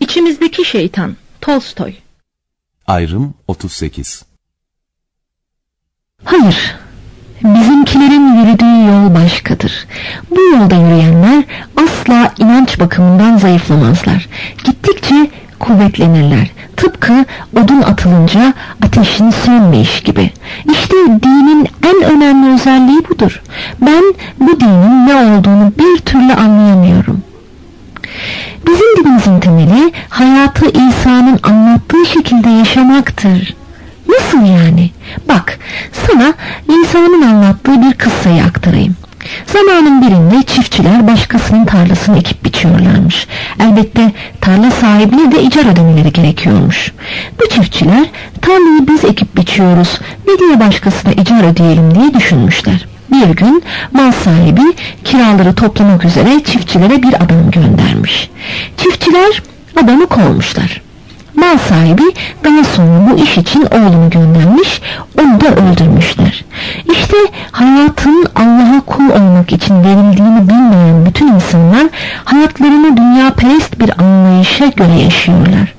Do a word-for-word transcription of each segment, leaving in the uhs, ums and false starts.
İçimizdeki şeytan. Tolstoy. Ayrım otuz sekiz. Hayır, bizimkilerin yürüdüğü yol başkadır. Bu yolda yürüyenler asla inanç bakımından zayıflamazlar. Gittikçe kuvvetlenirler. Tıpkı odun atılınca ateşin sönmeyiş gibi. İşte dinin en önemli özelliği budur. Ben bu dinin ne olduğunu bir türlü anlayamıyorum. Bizim dinimizin temeli hayatı İsa'nın anlattığı şekilde yaşamaktır. Nasıl yani? Bak, sana İsa'nın anlattığı bir kıssayı aktarayım. Zamanın birinde çiftçiler başkasının tarlasını ekip biçiyorlarmış. Elbette tarla sahibine de icara ödemeleri gerekiyormuş. Bu çiftçiler tarlayı biz ekip biçiyoruz, ne diye başkasına icara ödeyelim diye düşünmüşler. Bir gün mal sahibi kiraları toplamak üzere çiftçilere bir adam göndermiş. Çiftçiler adamı kovmuşlar. Mal sahibi daha sonra bu iş için oğlunu göndermiş, onu da öldürmüşler. İşte hayatın Allah'a kul olmak için verildiğini bilmeyen bütün insanlar hayatlarını dünyaperest bir anlayışa göre yaşıyorlar.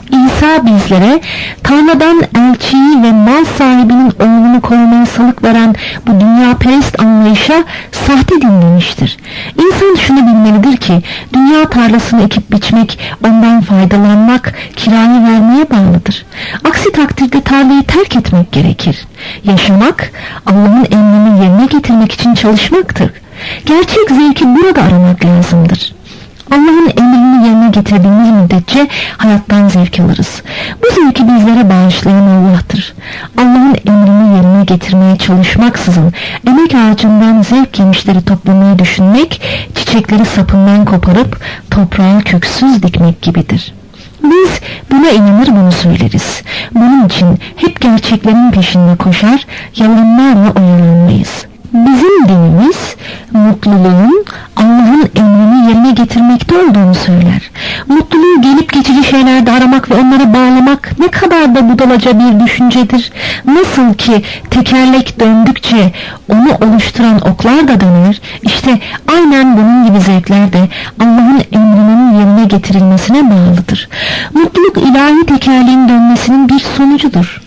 İsa bizlere tarladan elçiyi ve mal sahibinin oğlunu kovmaya salık veren bu dünyaperest anlayışa sahte din demiştir. İnsan şunu bilmelidir ki dünya tarlasını ekip biçmek, ondan faydalanmak, kirayı vermeye bağlıdır. Aksi takdirde tarlayı terk etmek gerekir. Yaşamak, Allah'ın emrini yerine getirmek için çalışmaktır. Gerçek zevki burada aramak lazımdır. Allah'ın emrini yerine getirdiğimiz müddetçe hayattan zevk alırız. Bu zevki bizlere bağışlayan Allah'tır. Allah'ın emrini yerine getirmeye çalışmaksızın emek ağacından zevk yemişleri toplamayı düşünmek, çiçekleri sapından koparıp toprağa köksüz dikmek gibidir. Biz buna inanır bunu söyleriz. Bunun için hep gerçeklerin peşinde koşar, yalanlarla oyalanmayız. Bizim dinimiz mutluluğun Allah'ın emrini yerine getirmekte olduğunu söyler. Mutluluğu gelip geçici şeylerde aramak ve onlara bağlamak ne kadar da budalaca bir düşüncedir. Nasıl ki tekerlek döndükçe onu oluşturan oklar da döner, işte aynen bunun gibi zevkler de Allah'ın emrinin yerine getirilmesine bağlıdır. Mutluluk ilahi tekerleğin dönmesinin bir sonucudur.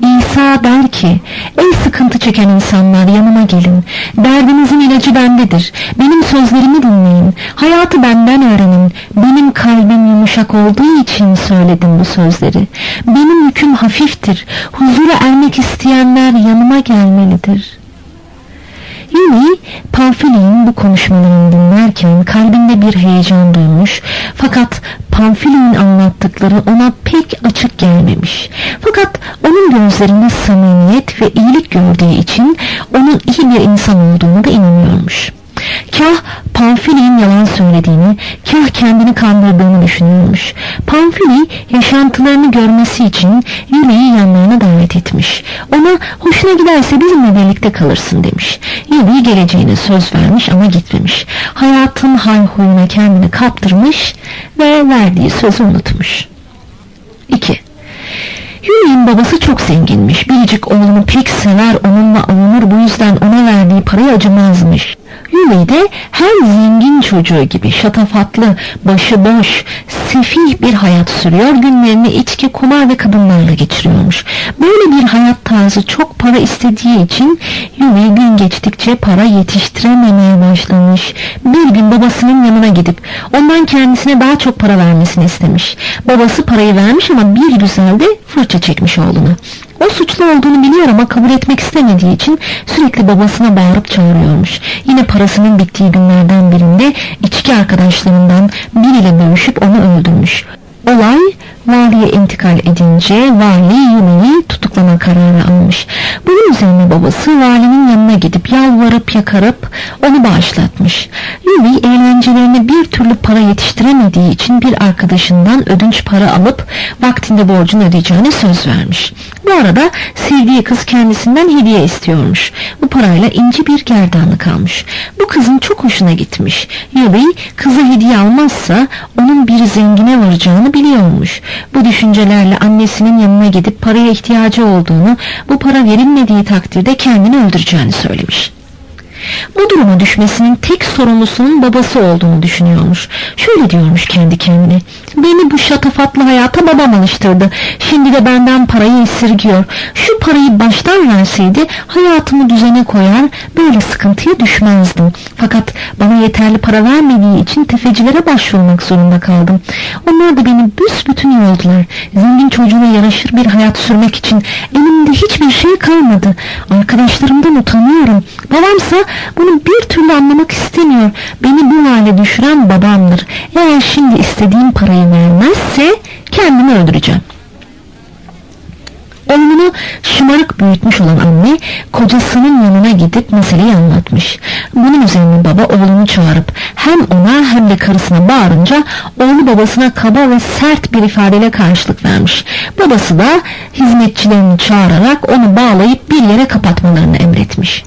İsa der ki, ey sıkıntı çeken insanlar yanıma gelin, derdinizin ilacı bendedir, benim sözlerimi dinleyin, hayatı benden öğrenin, benim kalbim yumuşak olduğu için söyledim bu sözleri, benim yüküm hafiftir, huzura ermek isteyenler yanıma gelmelidir. Yine Pamfili'nin bu konuşmalarını dinlerken kalbinde bir heyecan duymuş, fakat Pamfili'nin anlattıkları ona pek açık gelmemiş. Fakat onun gözlerinde samimiyet ve iyilik gördüğü için onun iyi bir insan olduğunu da inanıyormuş. Kah Pamfili'nin yalan söylediğini, kah kendini kandırdığını düşünüyormuş. Pamfili yaşantılarını görmesi için Yuli'yi yanlarına davet etmiş. Ona hoşuna giderse bizimle birlikte kalırsın demiş. Yuli geleceğine söz vermiş ama gitmemiş. Hayatın hayhuyuna kendini kaptırmış ve verdiği sözü unutmuş. iki. Yuli'nin babası çok zenginmiş. Biricik oğlunu pek sever, onunla avunur, bu yüzden ona verdiği paraya acımazmış. Yuli de her zengin çocuğu gibi şatafatlı, başıboş, sefih bir hayat sürüyor, günlerini içki, kumar ve kadınlarla geçiriyormuş. Böyle bir hayat tarzı çok para istediği için Yuli gün geçtikçe para yetiştirememeye başlamış. Bir gün babasının yanına gidip ondan kendisine daha çok para vermesini istemiş. Babası parayı vermiş ama bir güzel de fırça çekmiş oğluna. O suçlu olduğunu biliyor ama kabul etmek istemediği için sürekli babasına bağırıp çağırıyormuş. Yine parasının bittiği günlerden birinde içki arkadaşlarından biriyle dövüşüp onu öldürmüş. Olay valiye intikal edince vali Yuli'yi tutuklama kararı almış. Bunun üzerine babası valinin yanına gidip yalvarıp yakarıp onu bağışlatmış. Yuli eğlencelerine bir türlü para yetiştiremediği için bir arkadaşından ödünç para alıp vaktinde borcunu ödeyeceğine söz vermiş. Bu arada sevdiği kız kendisinden hediye istiyormuş. Bu parayla ince bir gerdanlık almış. Bu kızın çok hoşuna gitmiş. Yuli kıza hediye almazsa onun bir zengine varacağını biliyormuş. Bu düşüncelerle annesinin yanına gidip paraya ihtiyacı olduğunu, bu para verilmediği takdirde kendini öldüreceğini söylemiş. Bu duruma düşmesinin tek sorumlusunun babası olduğunu düşünüyormuş. Şöyle diyormuş kendi kendine: beni bu şatafatlı hayata babam alıştırdı. Şimdi de benden parayı esirgiyor. Şu parayı baştan verseydi hayatımı düzene koyar, böyle sıkıntıya düşmezdim. Fakat bana yeterli para vermediği için tefecilere başvurmak zorunda kaldım. Onlar da beni büsbütün yordular. Zengin çocuğuna yaraşır bir hayat sürmek için elimde hiçbir şey kalmadı. Arkadaşlarımdan utanıyorum. Babamsa bunu bir türlü anlamak istemiyor. Beni bu hale düşüren babamdır. Eğer şimdi istediğim parayı vermezse kendimi öldüreceğim. Oğlunu şımarık büyütmüş olan anne kocasının yanına gidip meseleyi anlatmış. Bunun üzerine baba oğlunu çağırıp hem ona hem de karısına bağırınca oğlu babasına kaba ve sert bir ifadeyle karşılık vermiş. Babası da hizmetçilerini çağırarak onu bağlayıp bir yere kapatmalarını emretmiş.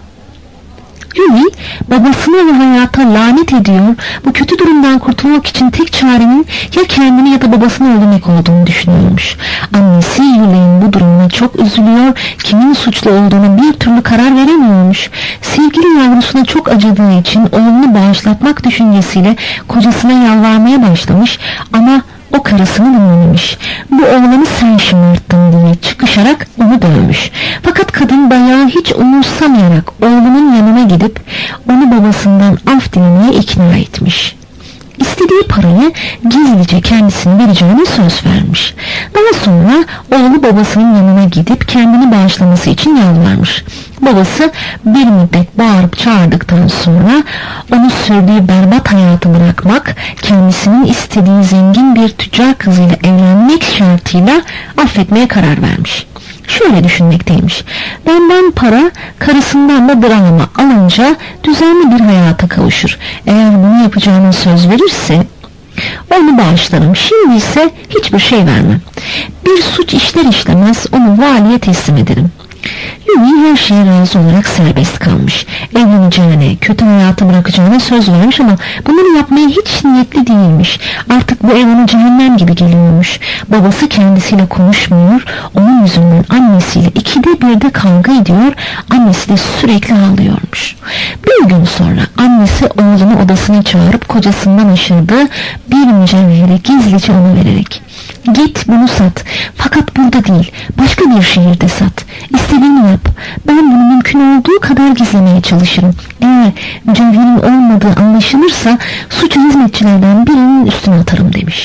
Louis babasına ve hayata lanet ediyor. Bu kötü durumdan kurtulmak için tek çarenin ya kendini ya da babasını öldürmek olduğunu düşünüyormuş. Annesi Yuli'nin bu durumuna çok üzülüyor, kimin suçlu olduğunu bir türlü karar veremiyormuş. Sevgili yavrusuna çok acıdığı için oğlunu bağışlatmak düşüncesiyle kocasına yalvarmaya başlamış ama o karısını dinlememiş. Bu oğlanı sen şımarttın diye çıkışarak onu dövmüş. Fakat kadın dayağı hiç umursamayarak oğlunun yanına gidip onu babasından af dilemeye ikna etmiş. İstediği parayı gizlice kendisine vereceğine söz vermiş. Daha sonra oğlu babasının yanına gidip kendini bağışlaması için yalvarmış. Babası bir müddet bağırıp çağırdıktan sonra onu sürdüğü berbat hayatı bırakmak, kendisinin istediği zengin bir tüccar kızıyla evlenmek şartıyla affetmeye karar vermiş. Şöyle düşünmekteymiş: benden para, karısından da drama alınca düzenli bir hayata kavuşur. Eğer bunu yapacağına söz verirse onu bağışlarım. Şimdi ise hiçbir şey vermem. Bir suç işler işlemez onu valiye teslim ederim. Louis her şeye razı olarak serbest kalmış. Evleneceğine, kötü hayatı bırakacağına söz vermiş ama bunları yapmaya hiç niyetli değilmiş. Artık bu ev ona cehennem gibi geliyormuş. Babası kendisiyle konuşmuyor. Onun yüzünden annesiyle ikide birde kavga ediyor. Annesi de sürekli ağlıyormuş. Bir gün sonra annesi oğlunu odasına çağırıp kocasından aşırdığı bir mücevheri gizlice ona vererek: git bunu sat, fakat burada değil, başka bir şehirde sat. İstediğini yap. Ben bunu mümkün olduğu kadar gizlemeye çalışırım. Eğer mücevherin olmadığı anlaşılırsa suçu hizmetçilerden birinin üstüne atarım demiş.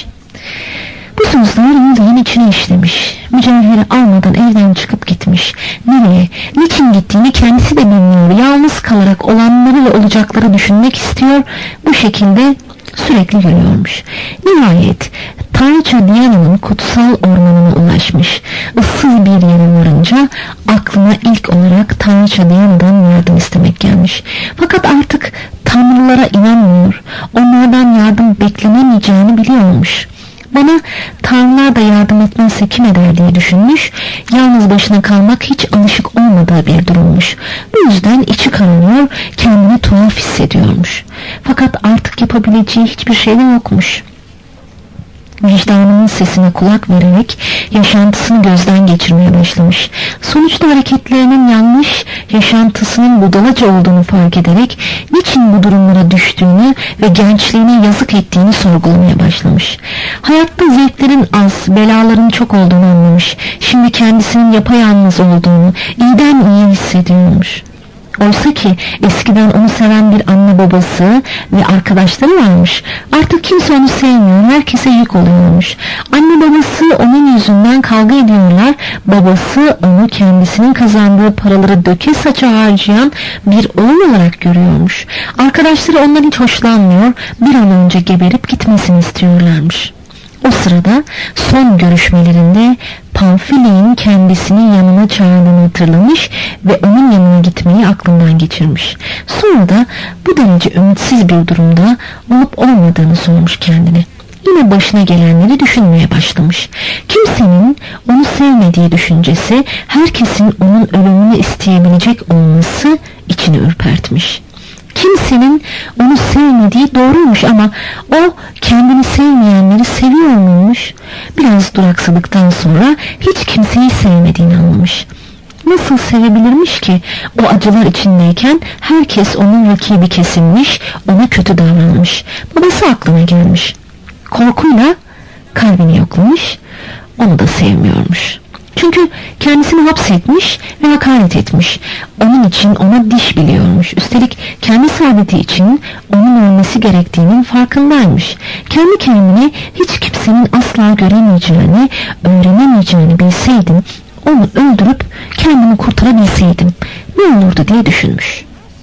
Bu sözler Yuli'nin içine işlemiş. Mücevheri almadan evden çıkıp gitmiş. Nereye, niçin gittiğini kendisi de bilmiyor. Yalnız kalarak olanları ve olacakları düşünmek istiyor. Bu şekilde sürekli yürüyormuş. Nihayet Tanrıça Diana'nın kutsal ormanına ulaşmış. Issız bir yere varınca aklına ilk olarak Tanrıça Diana'dan yardım istemek gelmiş. Fakat artık tanrılara inanmıyor. Onlardan yardım beklenemeyeceğini biliyormuş. Bana tanrılar da yardım etmezse kim eder diye düşünmüş. Yalnız başına kalmak hiç alışık olmadığı bir durummuş. Bu yüzden içi kararıyor, kendini tuhaf hissediyormuş. Fakat artık yapabileceği hiçbir şey de yokmuş. Vicdanının sesine kulak vererek yaşantısını gözden geçirmeye başlamış. Sonuçta hareketlerinin yanlış, yaşantısının budalaca olduğunu fark ederek niçin bu durumlara düştüğünü ve gençliğine yazık ettiğini sorgulamaya başlamış. Hayatta zevklerin az, belaların çok olduğunu anlamış. Şimdi kendisinin yapayalnız olduğunu iyiden iyi hissediyormuş. Oysa ki eskiden onu seven bir anne babası ve arkadaşları varmış. Artık kimse onu sevmiyor, herkese yük oluyormuş. Anne babası onun yüzünden kavga ediyorlar. Babası onu kendisinin kazandığı paraları döke saça harcayan bir oğul olarak görüyormuş. Arkadaşları ondan hiç hoşlanmıyor, bir an önce geberip gitmesini istiyorlarmış. O sırada son görüşmelerinde Pamphilion'un kendisini yanına çağırdığını hatırlamış ve onun yanına gitmeyi aklından geçirmiş. Sonra da bu derece ümitsiz bir durumda olup olmadığını sormuş kendine. Yine başına gelenleri düşünmeye başlamış. Kimsenin onu sevmediği düşüncesi, herkesin onun ölümünü isteyebilecek olması içini ürpertmiş. Kimsenin onu sevmediği doğruymuş ama o kendini sevmeyenleri seviyor muymuş? Biraz duraksadıktan sonra hiç kimseyi sevmediğini anlamış. nasıl sevebilirmiş ki? O acılar içindeyken herkes onun rakibi kesilmiş, ona kötü davranmış. Babası aklına gelmiş. Korkuyla kalbini yoklamış, onu da sevmiyormuş. Çünkü kendisini hapsetmiş ve hakaret etmiş. Onun için ona diş biliyormuş. Üstelik kendi saadeti için onun ölmesi gerektiğinin farkındaymış. Kendi kendine hiç kimsenin asla göremeyeceğini, öğrenemeyeceğini bilseydim, onu öldürüp kendimi kurtarabilseydim ne olurdu diye düşünmüş.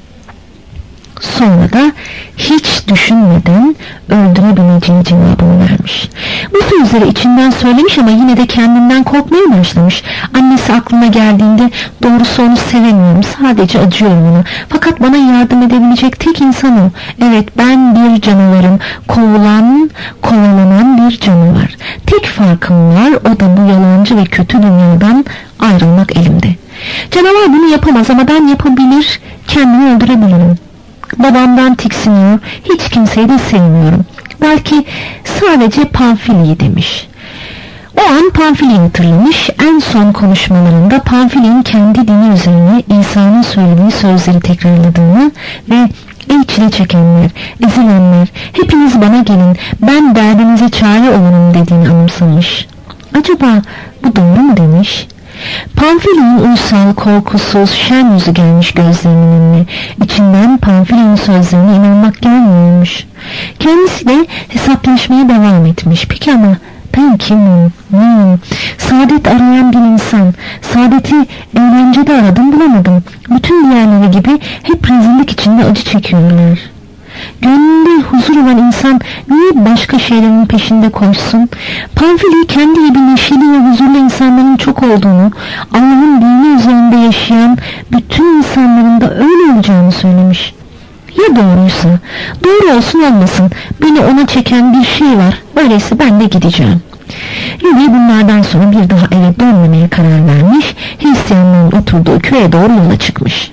Sonra da hiç düşünmeden öldürebileceği cevabını vermiş. Bu sözleri içinden söylemiş ama yine de kendinden korkmaya başlamış. Annesi aklına geldiğinde doğrusu onu sevemiyorum, sadece acıyorum ona. Fakat bana yardım edebilecek tek insan o. Evet, ben bir canavarım, kovulan, kovalanan bir canavar. Tek farkım var, o da bu yalancı ve kötü dünyadan ayrılmak elimde. Canavar bunu yapamaz ama ben yapabilir, kendimi öldürebilirim. Babamdan tiksiniyor, hiç kimseyi de sevmiyorum. Belki sadece Pamfili'yi demiş. O an Pamfili'yi hatırlamış. En son konuşmalarında Pamfili'nin kendi dini üzerine İsa'nın söylediği sözleri tekrarladığını ve ey çile çekenler, ezilenler, hepiniz bana gelin, ben derdinize çare olurum dediğini anımsamış. Acaba bu doğru mu demiş? Pamfili'nin uysal, korkusuz, şen yüzü gelmiş gözlerinin önüne. İçinden Pamfili'nin sözlerine inanmak gelmiyormuş. Kendisi de hesaplaşmaya devam etmiş. Peki ama ben kimim? Neyim? Saadet arayan bir insan. Saadeti eğlencede aradım, bulamadım. Bütün diğerleri gibi hep rezillik içinde acı çekiyorlar. Gönlünde huzur olan insan niye başka şeylerin peşinde koşsun? Pamfili kendi gibi neşeli ve huzurlu insanların çok olduğunu, Allah'ın dini üzerinde yaşayan bütün insanların da öyle olacağını söylemiş. Ya doğruysa? Doğru olsun olmasın, beni ona çeken bir şey var, öyleyse ben de gideceğim. Yuvi bunlardan sonra bir daha eve dönmemeye karar vermiş, Hristiyanların oturduğu köye doğru yola çıkmış.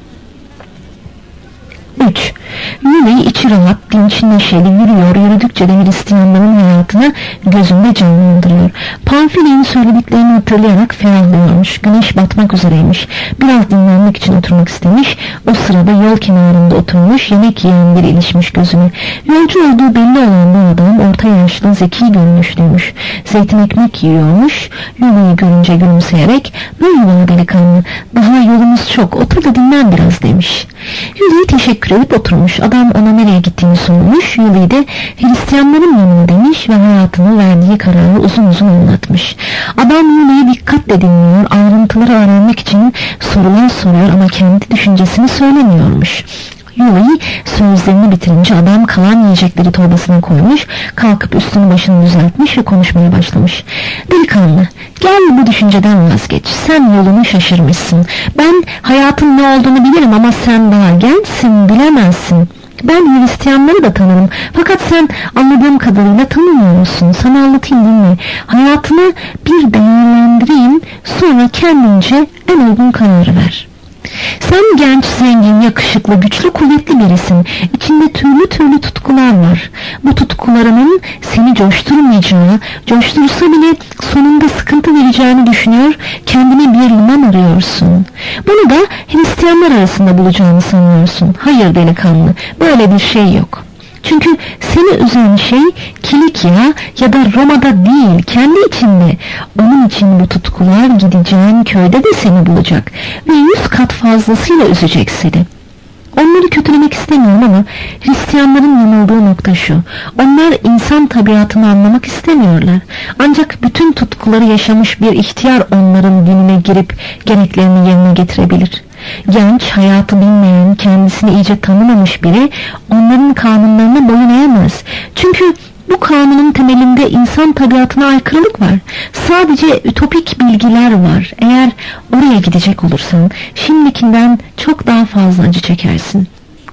üç. Yuvi içi rahat, dinç, neşeli yürüyor, yürüdükçe de Hristiyanların hayatını gözünde canlandırıyor. Pamfili'nin söylediklerini hatırlayarak ferahlıyormuş. Güneş batmak üzereymiş. Biraz dinlenmek için oturmak istemiş. O sırada yol kenarında oturmuş, yemek yiyen biri ilişmiş gözüne. Yolcu olduğu belli olan bu adam orta yaşlı, zeki görünüşlüymüş. Zeytin ekmek yiyormuş. Yuvi'yi görünce gülümseyerek, "Merhaba delikanlı, daha yolumuz çok, otur da dinlen biraz" demiş. Yuvi teşekkür edip oturmuş. Adam ona nereye gittiğini sormuş. Yuvi de Hristiyanların yanına demiş ve hayatını verdiği kararı uzun uzun anlatmış. Adam Yuvi'yi dikkatle dinliyor, ayrıntıları öğrenmek için sorular soruyor ama kendi düşüncesini söylemiyormuş. Yuvi sözlerini bitirince adam kalan yiyecekleri torbasına koymuş, kalkıp üstünü başını düzeltmiş ve konuşmaya başlamış. "Delikanlı, gel bu düşünceden vazgeç. Sen yolunu şaşırmışsın. Ben hayatın ne olduğunu bilirim ama sen daha gençsin, bilemezsin. Ben Hristiyanları da tanırım. Fakat sen anladığım kadarıyla tanımıyorsun. Sana anlatayım, dinle. Hayatını bir değerlendireyim, sonra kendince en uygun kararı ver. Sen genç, zengin, yakışıklı, güçlü, kuvvetli birisin. İçinde türlü türlü tutkular var. Bu tutkularının seni coşturmayacağı, coştursa bile sonunda sıkıntı vereceğini düşünüyor, kendine bir liman arıyorsun. Bunu da Hristiyanlar arasında bulacağını sanıyorsun. Hayır delikanlı, böyle bir şey yok. Çünkü seni üzen şey Kilikya ya da Roma'da değil, kendi içinde. Onun için bu tutkular gideceğin köyde de seni bulacak ve yüz kat fazlasıyla üzecek seni. Onları kötülemek istemiyorum ama Hristiyanların yanıldığı nokta şu: onlar insan tabiatını anlamak istemiyorlar. Ancak bütün tutkuları yaşamış bir ihtiyar onların dinine girip gereklerini yerine getirebilir. Genç, hayatı bilmeyen, kendisini iyice tanımamış biri onların kanunlarına boyun eğemez. Çünkü bu kanunun temelinde insan tabiatına aykırılık var. Sadece ütopik bilgiler var. Eğer oraya gidecek olursan şimdikinden çok daha fazla acı çekersin.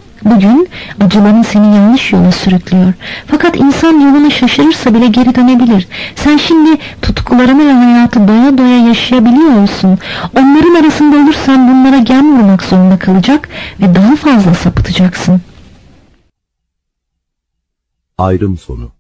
Bugün acıların seni yanlış yola sürüklüyor. Fakat insan yolunu şaşırırsa bile geri dönebilir. Sen şimdi tutkularını ve hayatı doya doya yaşayabiliyorsun. Onların arasında olursan bunlara gem vurmak zorunda kalacak ve daha fazla sapıtacaksın. Ayrım sonu.